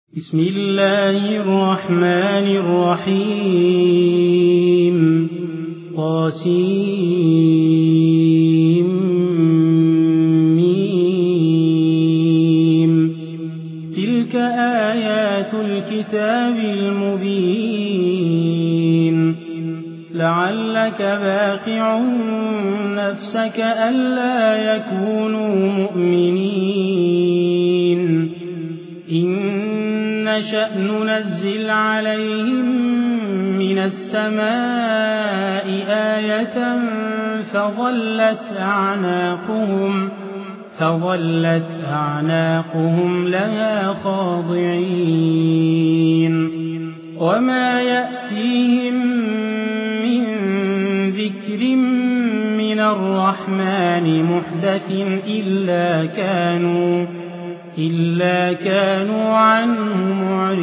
بسم الله الرحمن الرحيم طاسيم تلك آيات الكتاب المبين لعلك باخع نفسك ألا يكونوا مؤمنين إن نشأ ننزل عليهم من السماء آية فظلت أعناقهم لها خاضعين وما يأتيهم من ذكر من الرحمن محدث إلا كانوا عنه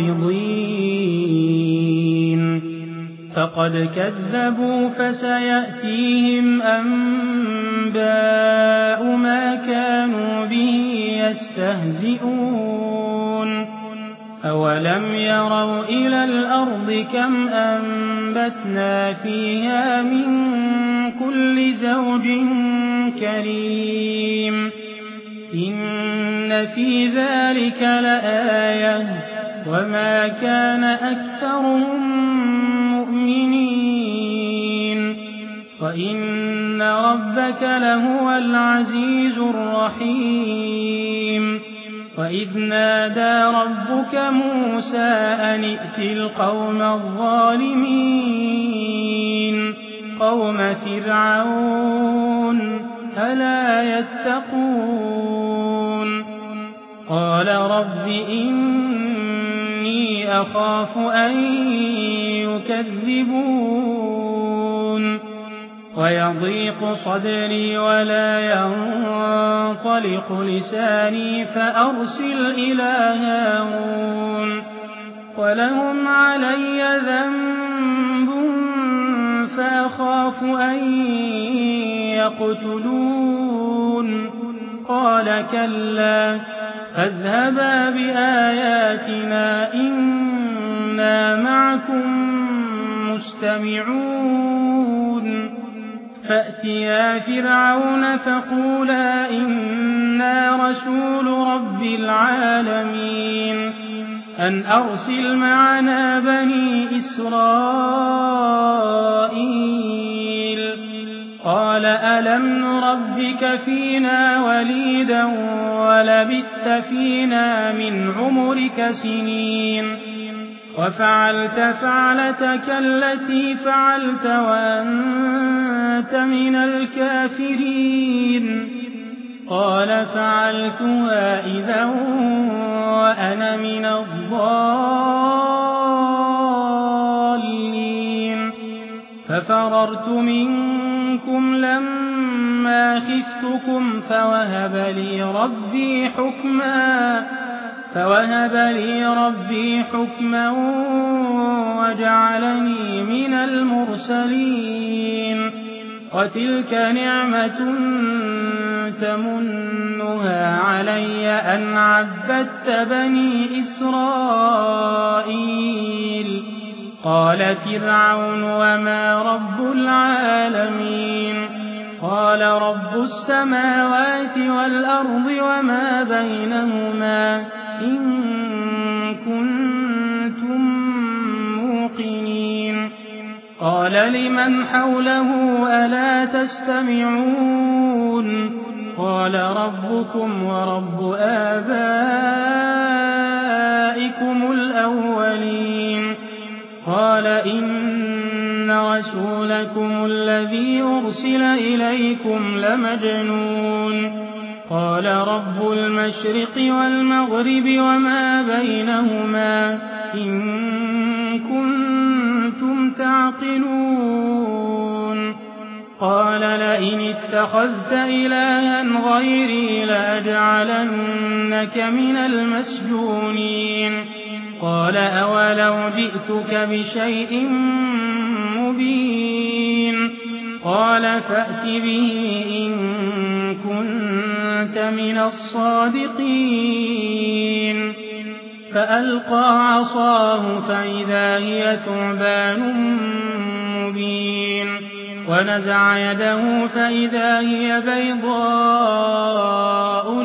معرضين فقد كذبوا فسيأتيهم أنباء ما كانوا به يستهزئون أولم يروا إلى الأرض كم أنبتنا فيها من كل زوج كريم إن في ذلك لآية وما كان أكثرهم مؤمنين وإن ربك لهو العزيز الرحيم وإذ نادى ربك موسى أن ائت القوم الظالمين قوم فرعون ألا يتقون قال رب إني أخاف أن يكذبون ويضيق صدري ولا ينطلق لساني فأرسل إلى هارون ولهم علي ذنب فأخاف أن يقتلون قال كلا فاذهبا بآياتنا إنا معكم مستمعون فأتيا فرعون فقولا إنا رسول رب العالمين أن أرسل معنا بني إسرائيل قال ألم نربك فينا وليدا ولبثت فينا من عمرك سنين وفعلت فعلتك التي فعلت وأنت من الكافرين قال فعلتها إذا وأنا من الضالين ففررت منكم لما خفتكم فوهب لي ربي حكما وجعلني من المرسلين وتلك نعمة تمنها علي أن عبدت بني إسرائيل قال فرعون وما رب العالمين قال رب السماوات والأرض وما بينهما إن كنتم موقنين قال لمن حوله ألا تستمعون قال ربكم ورب آبائكم الأولين قال إن رسولكم الذي أرسل إليكم لمجنون قال رب المشرق والمغرب وما بينهما إن كنتم تعقلون قال لئن اتخذت إلها غيري لأجعلنك من المسجونين قال أولو جئتك بشيء مبين قال فأت به إن كنت من الصادقين فألقى عصاه فإذا هي ثعبان مبين ونزع يده فإذا هي بيضاء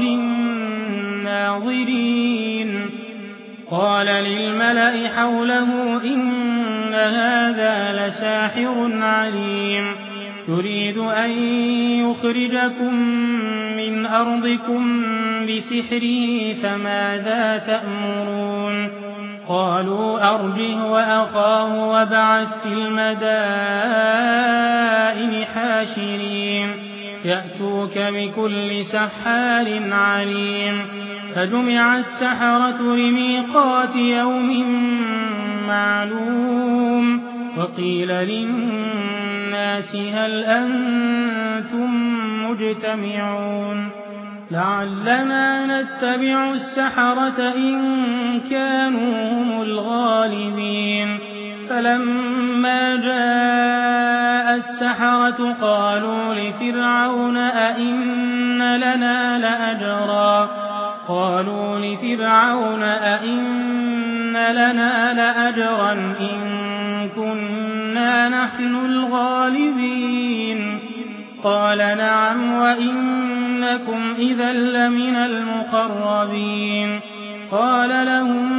للناظرين قال للملأ حوله إن هذا لساحر عليم يريد أن يخرجكم من أرضكم بسحره فماذا تأمرون قالوا أرجه وأخاه وابعث في المدائن حاشرين يأتوك بكل سحار عليم فجمع السحرة لميقات يوم معلوم وقيل للناس هل أنتم مجتمعون لعلنا نتبع السحرة إن كانوا هم الغالبين فلما جاء السحرة قالوا لفرعون أئن لنا لأجرا إن كنا نحن الغالبين قال نعم وإنكم إذا لمن المقربين قال لهم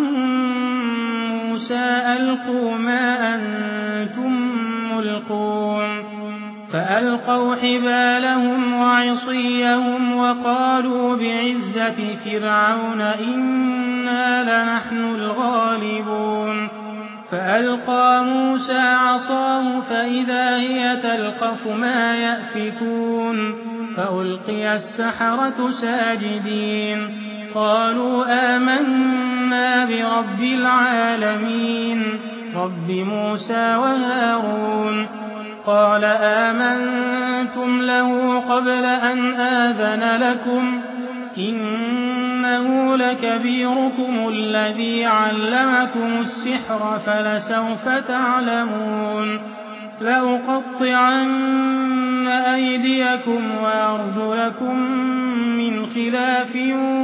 موسى ألقوا ما أنتم ملقون فألقوا حبالهم وعصيهم وقالوا بعزة فرعون إنا لنحن الغالبون فألقى موسى عصاه فإذا هي تلقف ما يأفكون فألقي السحرة ساجدين قالوا آمنا برب العالمين رب موسى وهارون قال آمنتم له قبل أن آذن لكم إنه لكبيركم الذي علمكم السحر فلسوف تعلمون لأقطعن أيديكم وأرجلكم من خلاف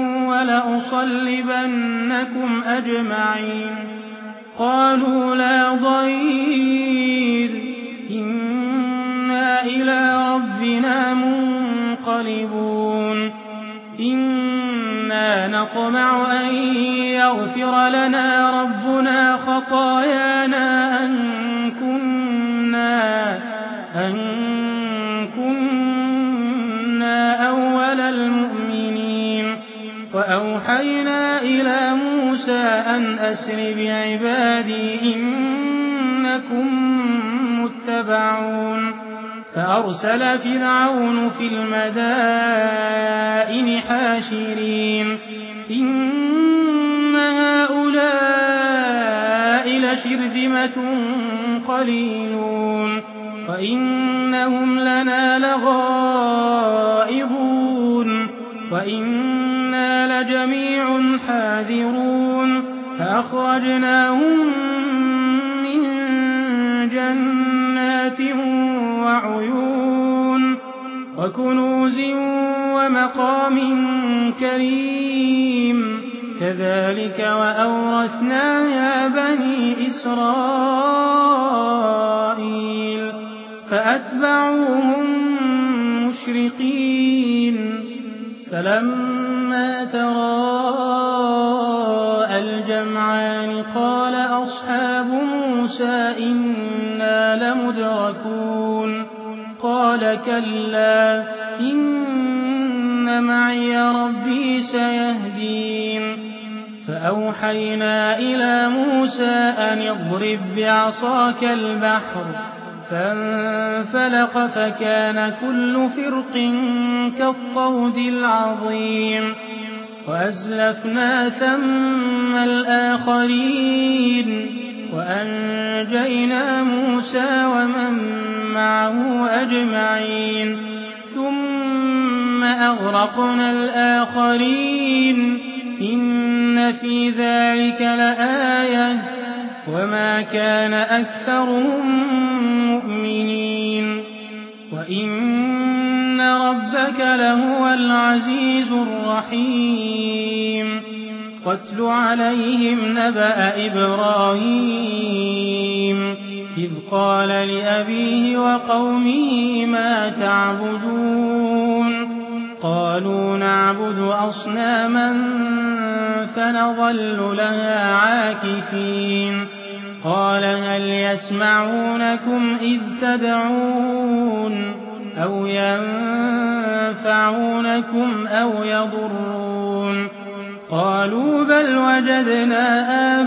ولأصلبنكم أجمعين قالوا لا ضير إنا إلى ربنا منقلبون إنا نطمع أن يغفر لنا ربنا خطايانا أن كنا أول المؤمنين وأوحينا إلى موسى أن أسر بعبادي إنكم متبعون فأرسل فرعون في المدائن حاشرين إن هؤلاء لشرذمة قليلون وإنهم لنا لغائظون وإنا لجميع حاذرون فأخرجناهم من جنات وعيون وكنوز ومقام كريم كذلك وأورثناها بني إسرائيل فأتبعوهم مشرقين فلما تراءى الجمعان قال أصحاب موسى إنا لمدركون قال كلا إن معي ربي سيهدين فأوحينا إلى موسى أن اضرب بعصاك البحر فانفلق فكان كل فرق كالطود العظيم وأزلفنا ثم الآخرين وأنجينا موسى ومن معه أجمعين ثم أغرقنا الآخرين إن في ذلك لآية وما كان أكثرهم مؤمنين وإن ربك لهو العزيز الرحيم واتل عليهم نبأ إبراهيم إذ قال لأبيه وقومه ما تعبدون قالوا نعبد أصناما فنظل لها عاكفين قال هل يسمعونكم إذ تدعون أو ينفعونكم أو يضرون قالوا بل وجدنا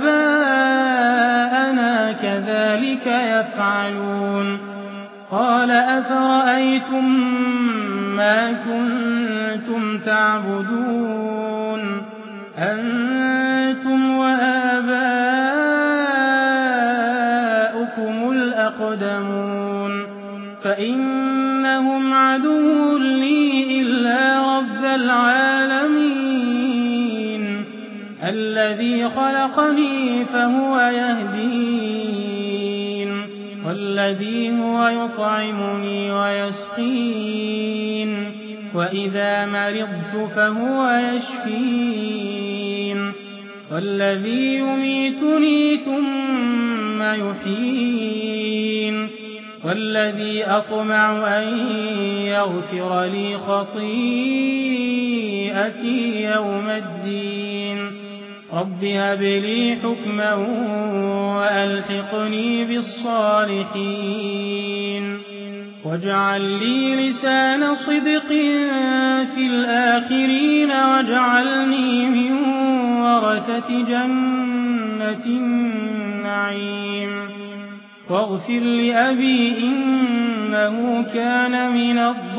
آباءنا كذلك يفعلون قال أفرأيتم ما كنتم تعبدون أنتم وآباؤكم الأقدمون فإنهم عدو لي إلا رب العالمين الذي خلقني فهو يهدين والذي هو يطعمني ويسقين وإذا مرضت فهو يشفين والذي يميتني ثم يحيين والذي أطمع أن يغفر لي خطيئتي يوم الدين رب هب لي حكما وألحقني بالصالحين واجعل لي لسان صدق في الآخرين واجعلني من ورثة جنة النعيم واغفر لأبي إنه كان من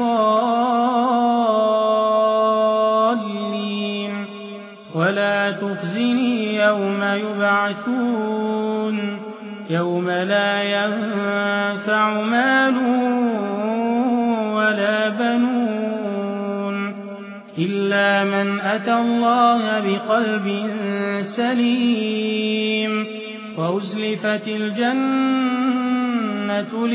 الضالين ولا تخزني يوم يبعثون يوم لا ينفع مال ولا بنون إلا من أتى الله بقلب سليم وأزلفت الجنة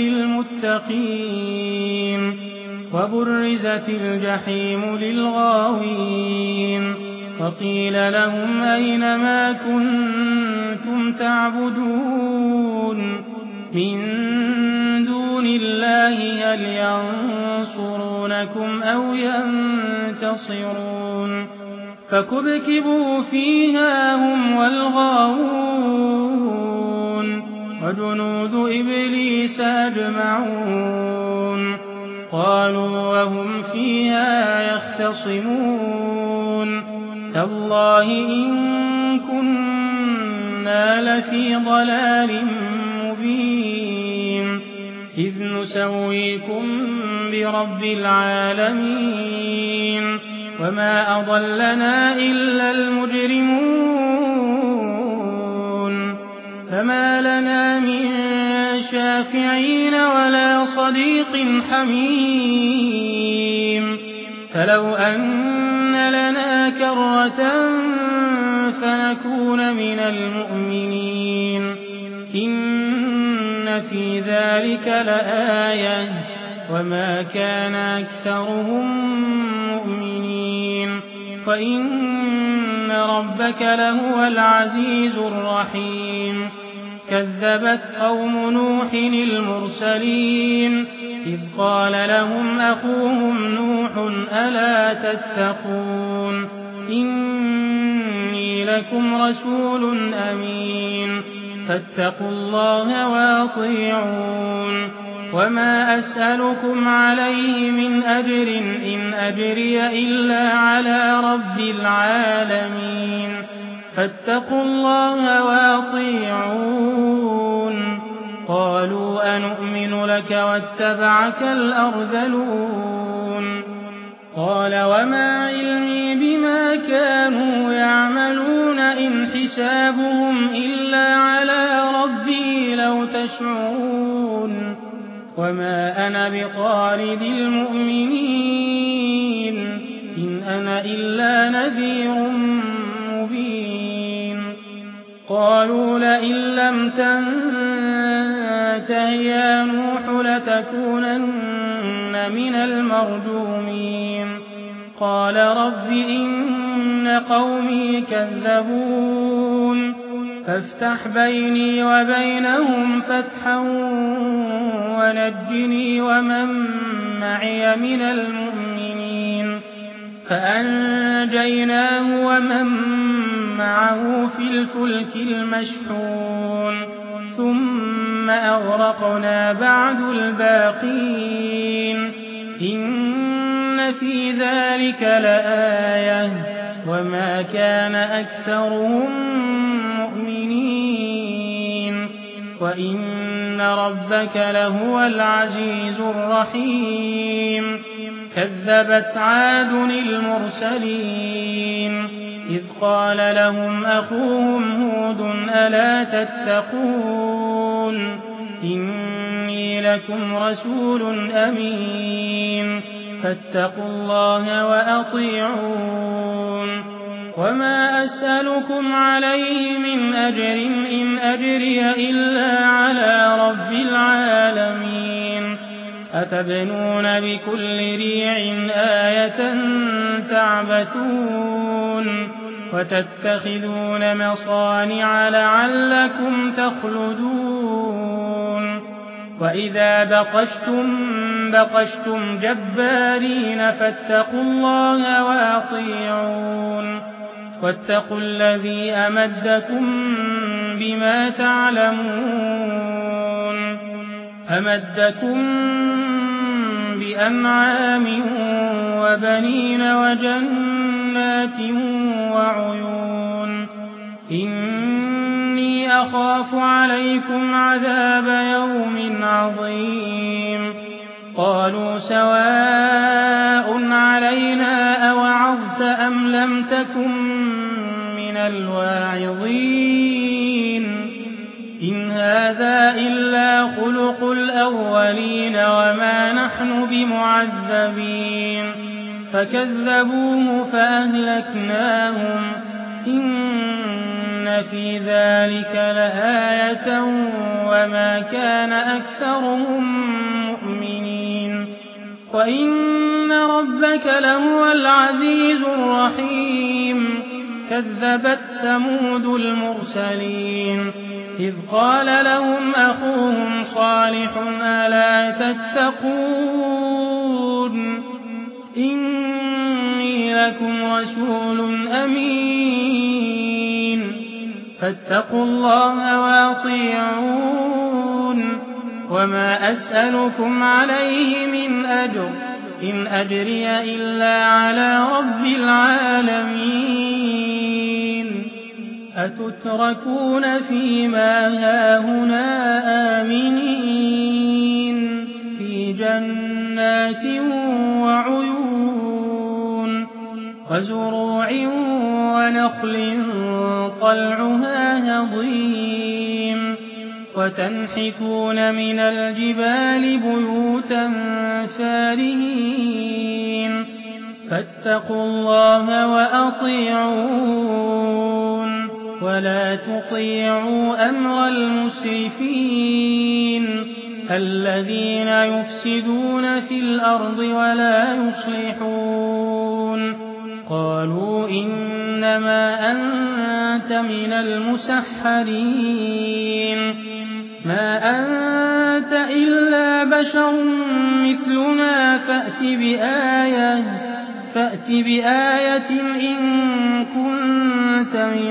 للمتقين وبرزت الجحيم للغاوين وقيل لهم أين ما كنتم تعبدون من دون الله هل ينصرونكم أو ينتصرون فكبكبوا فيها هم والغاوون وجنود إبليس أجمعون قالوا وهم فيها يختصمون تالله إن كنا لفي ضلال مبين إذ نسويكم برب العالمين وما أضلنا إلا المجرمون فما لنا من شافعين ولا صديق حميم فلو أن لنا كرة فنكون من المؤمنين إن في ذلك لآية وما كان أكثرهم مؤمنين وإن ربك لهو العزيز الرحيم كذبت قوم نوح المرسلين إذ قال لهم أخوهم نوح ألا تتقون إني لكم رسول أمين فاتقوا الله واطيعون وما أسألكم عليه من أجر إن أجري إلا على رب العالمين فاتقوا الله واطيعون قالوا أنؤمن لك واتبعك الأرذلون قال وما علمي بما كانوا يعملون إن حسابهم إلا على ربي لو تشعرون وما أنا بطارد المؤمنين إن أنا إلا نذير مبين قالوا لئن لم تنته يا نوح لتكونن من المرجومين قال رب إن إن قومي كذبون فافتح بيني وبينهم فتحا ونجني ومن معي من المؤمنين فأنجيناه ومن معه في الفلك المشحون ثم أغرقنا بعد الباقين إن في ذلك لآية وما كان أكثرهم مؤمنين وإن ربك لهو العزيز الرحيم كذبت عاد المرسلين إذ قال لهم أخوهم هود ألا تتقون إني لكم رسول أمين فاتقوا الله وأطيعون وما أسألكم عليه من أجر إن أجري إلا على رب العالمين أتبنون بكل ريع آية تعبثون وتتخذون مصانع لعلكم تخلدون وإذا بقشتم جبارين فاتقوا الله وأطيعون واتقوا الذي أمدكم بما تعلمون أمدكم بأنعام وبنين وجنات وعيون إني أخاف عليكم عذاب يوم عظيم قالوا سواء علينا أوعظت أم لم تكن من الواعظين إن هذا إلا خلق الأولين وما نحن بمعذبين فكذبوه فأهلكناهم إن في ذلك لآية وما كان أكثرهم مؤمنين وإن ربك لهو العزيز الرحيم كذبت ثمود المرسلين إذ قال لهم أخوهم صالح ألا تتقون إني لكم رسول أمين فاتقوا الله وأطيعون وما أسألكم عليه من أجر إن أجري إلا على رب العالمين أتتركون فيما هاهنا آمنين في جنات وعيون وزروع ونخل طلعها هضيم وتنحتون من الجبال بيوتا فارهين فاتقوا الله وأطيعون ولا تطيعوا أمر المسرفين الذين يفسدون في الأرض ولا يصلحون قالوا إنما أنت من المسحرين ما أنت إلا بشر مثلنا فأت بآية إن كنت من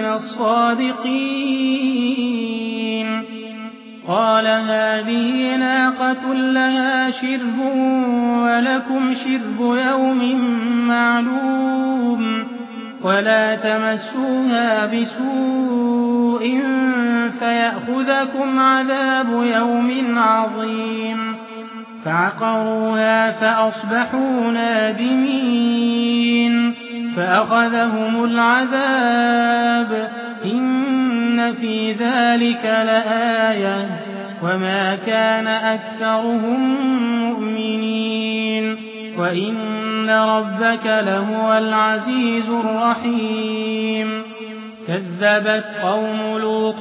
الصادقين قال هذه ناقة لها شرب ولكم شرب يوم معلوم ولا تمسوها بسوء فيأخذكم عذاب يوم عظيم فعقروها فأصبحوا نادمين فأخذهم العذاب إن في ذلك لآية وما كان أكثرهم مؤمنين وإن ربك لهو العزيز الرحيم كذبت قوم لوط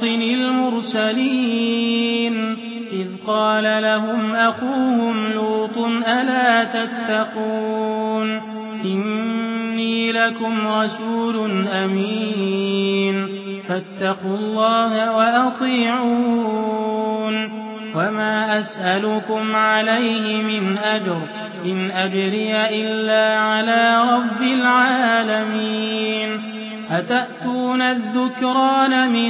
المرسلين إذ قال لهم أخوهم لوط ألا تتقون إني إني لكم رسول أمين فاتقوا الله وأطيعون وما أسألكم عليه من أجر إن أجري إلا على رب العالمين أتأتون الذكران من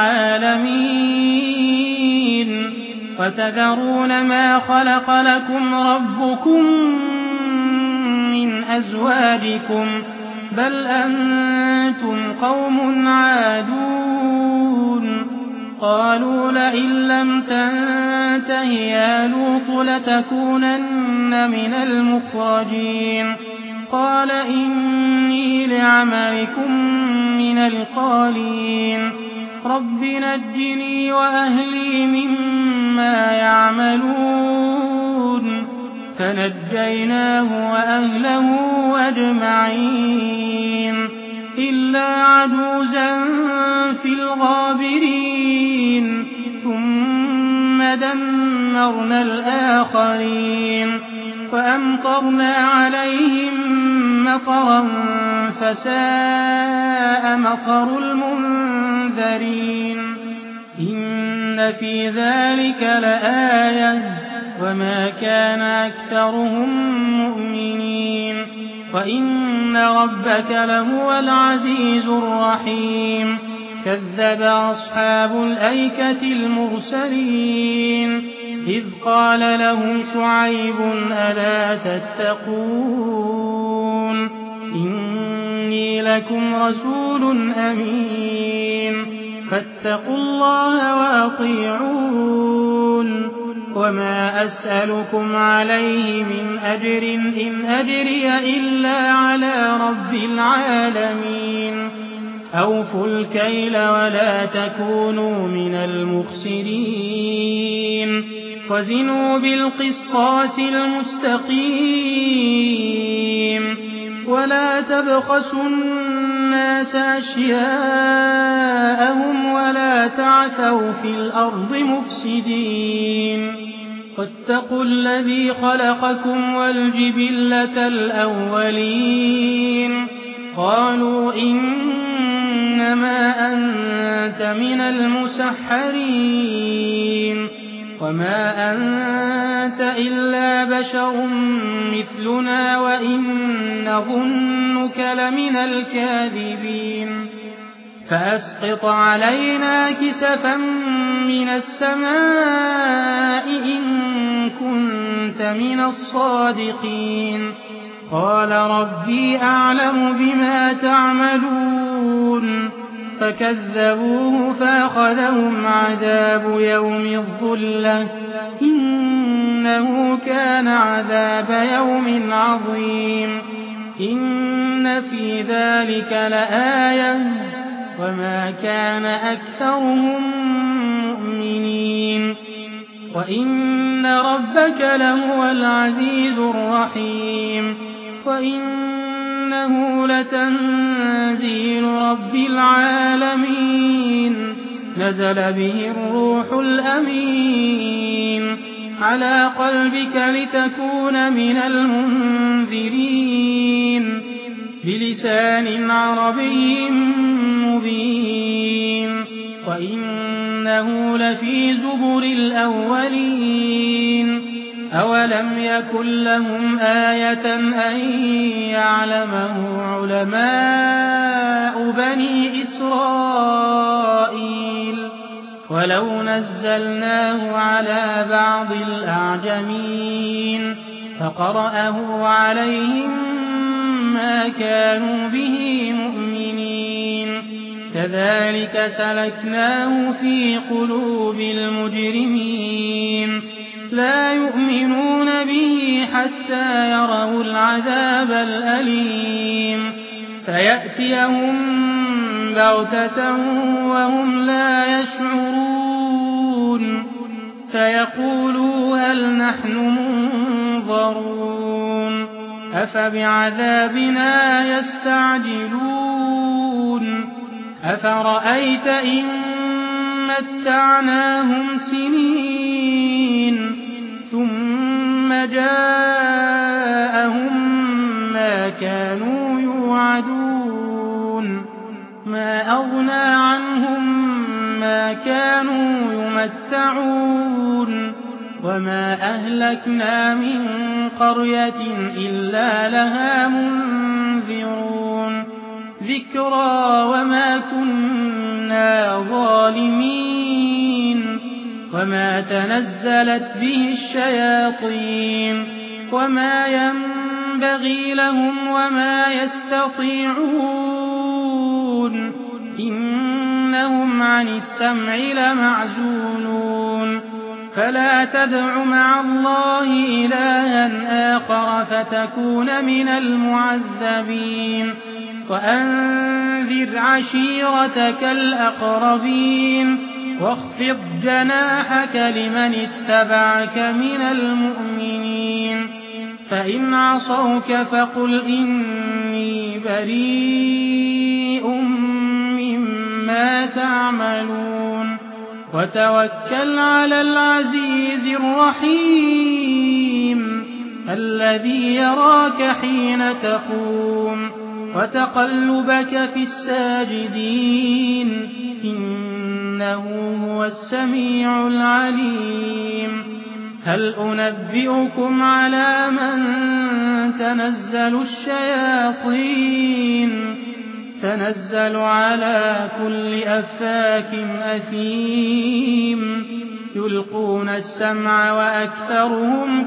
العالمين وتذرون ما خلق لكم ربكم من أزواجكم بل أنتم قوم عادون قالوا لئن لم تنته يا لوط لتكونن من المخرجين قال إني لعملكم من القالين رب نجني وأهلي مما يعملون فنجيناه وأهله أجمعين إلا عجوزا في الغابرين ثم دمرنا الآخرين وأمطرنا عليهم مطرا فساء مطر المنذرين إن في ذلك لآية وما كان أكثرهم مؤمنين وإن ربك لهو العزيز الرحيم كذب أصحاب الأيكة المرسلين إذ قال لهم شعيب ألا تتقون إني لكم رسول أمين فاتقوا الله وأطيعون وما أسألكم عليه من أجر إن أجري إلا على رب العالمين أوفوا الكيل ولا تكونوا من المخسرين وزنوا بالقسطاس المستقيم ولا تبخسوا الناس أشياءهم ولا تعثوا في الأرض مفسدين واتقوا الذي خلقكم والجبلة الأولين قالوا إنما أنت من المسحرين وما أنت إلا بشر مثلنا وإن نظنك لمن الكاذبين فأسقط علينا كسفا من السماء إن كنت من الصادقين قال ربي أعلم بما تعملون فكذبوه فأخذهم عذاب يوم الظلة إنه كان عذاب يوم عظيم إن في ذلك لآية وما كان أكثرهم مؤمنين وإن ربك لهو العزيز الرحيم وإنه لتنزيل رب العالمين نزل به الروح الأمين على قلبك لتكون من المنذرين بلسان عربي مبين وإنه لفي زبر الأولين أولم يكن لهم آية أن يعلمه علماء بني إسرائيل ولو نزلناه على بعض الأعجمين فقرأه عليهم ما كانوا به مؤمنين كذلك سلكناه في قلوب المجرمين لا يؤمنون به حتى يروا العذاب الأليم فيأتيهم بغتة وهم لا يشعرون فيقولوا هل نحن منظرون أفبعذابنا يستعجلون أفرأيت إن متعناهم سنين ثم جاءهم ما كانوا يوعدون يوعدون ما أغنى عنهم ما كانوا يمتعون وما أهلكنا من قرية إلا لها منذرون ذكرى وما كنا ظالمين وما تنزلت به الشياطين وما ينبغي لهم وما يستطيعون إنهم عن السمع لمعزولون فلا تدع مع الله إلها آخر فتكون من المعذبين وأنذر عشيرتك الأقربين واخفض جناحك لمن اتبعك من المؤمنين فإن عصوك فقل إني بريء مما تعملون وتوكل على العزيز الرحيم الذي يراك حين تقوم وتقلبك في الساجدين إنه هو السميع العليم هل أنبئكم على من تنزل الشياطين تنزل على كل أفاك أثيم يلقون السمع وأكثرهم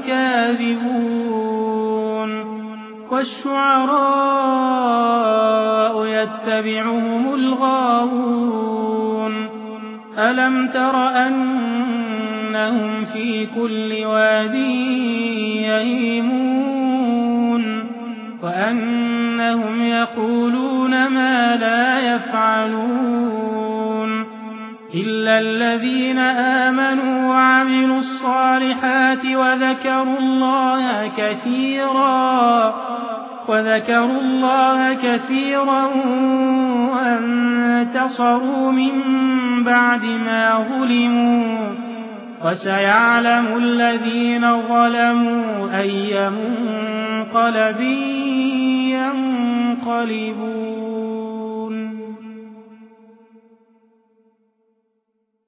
كاذبون والشعراء يتبعهم الغاوون ألم تر أنهم في كل واد يهيمون وأنهم يقولون ما لا يفعلون إلا الذين آمنوا وعملوا الصالحات وذكروا الله كثيرا وانتصروا من بعد ما ظلموا وسيعلم الذين ظلموا أي منقلب ينقلبون